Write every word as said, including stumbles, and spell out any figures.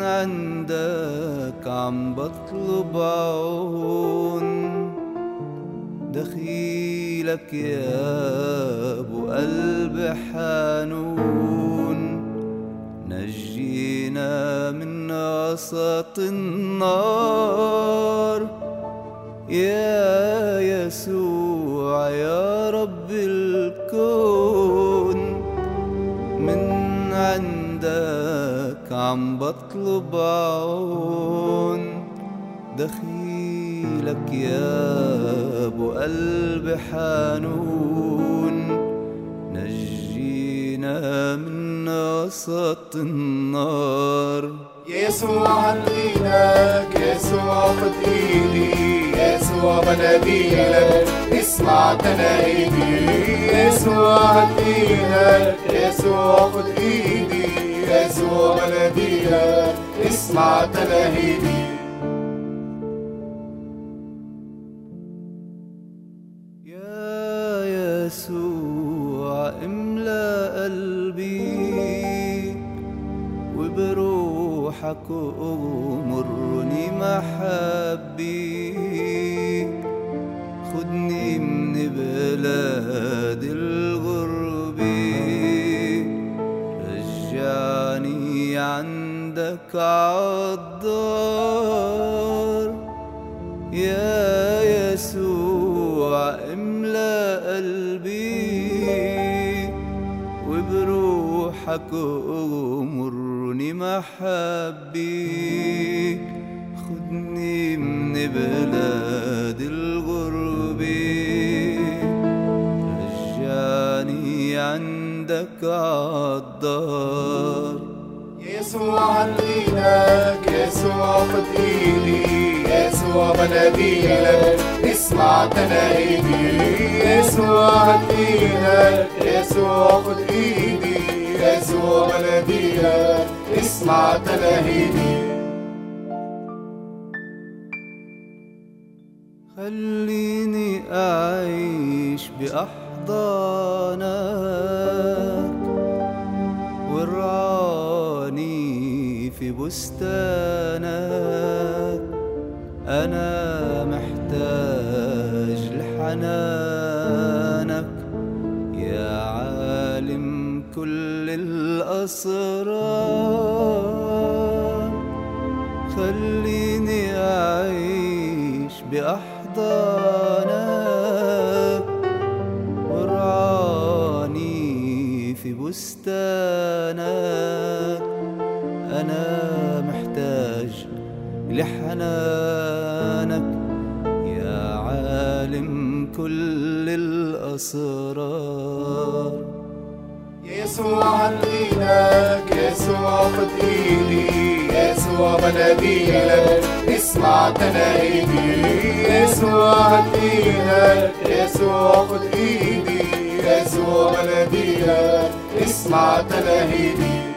عندك عم بطلب عون، دخيلك يا ابو قلب حنون، نجينا من وسط النار يا يسوع يا رب الكون. من عندك عم بطلب عون، دخيلك يا ابو قلب حنون، نجينا من وسط النار. يسوع هنغيلك، يسوع خد ايدي، يسوع بناديلك اسمع تناهيدي. يسوع هنغيلك، يسوع خد ايدي، يسوع بناديلك اسمع تناهيدي. يا يسوع املأ قلبي وبروحك أغمرني محبي، خدني من بلاد الغرب، رجعني عندك عالدار. يا يسوع املأ قلبي وبروحك أغمرني محبي، خدني من بلاد الغرب، رجعني عندك عالدار. يسوع هنغيلك، يسوع خد ايدي، يسوع بناديلك اسمع تناهيدي. يسوع هنغيلك، يسوع خد ايدي، يسوع بناديلك اسمع تناهيدي. خليني أعيش بأحضانك وارعاني في بستانك، أنا محتاج لحنانك يا عالم كل الأسرار. خليني أعيش بأحضانك وارعاني في بستانك، أنا محتاج لحنانك يا عالم كل الأسرار. يسوع هنغيلك، يسوع خد ايدي، يسوع بناديلك اسمع تناهيدي. يسوع هنغيلك، يسوع خد ايدي، يسوع بناديلك اسمع تناهيدي.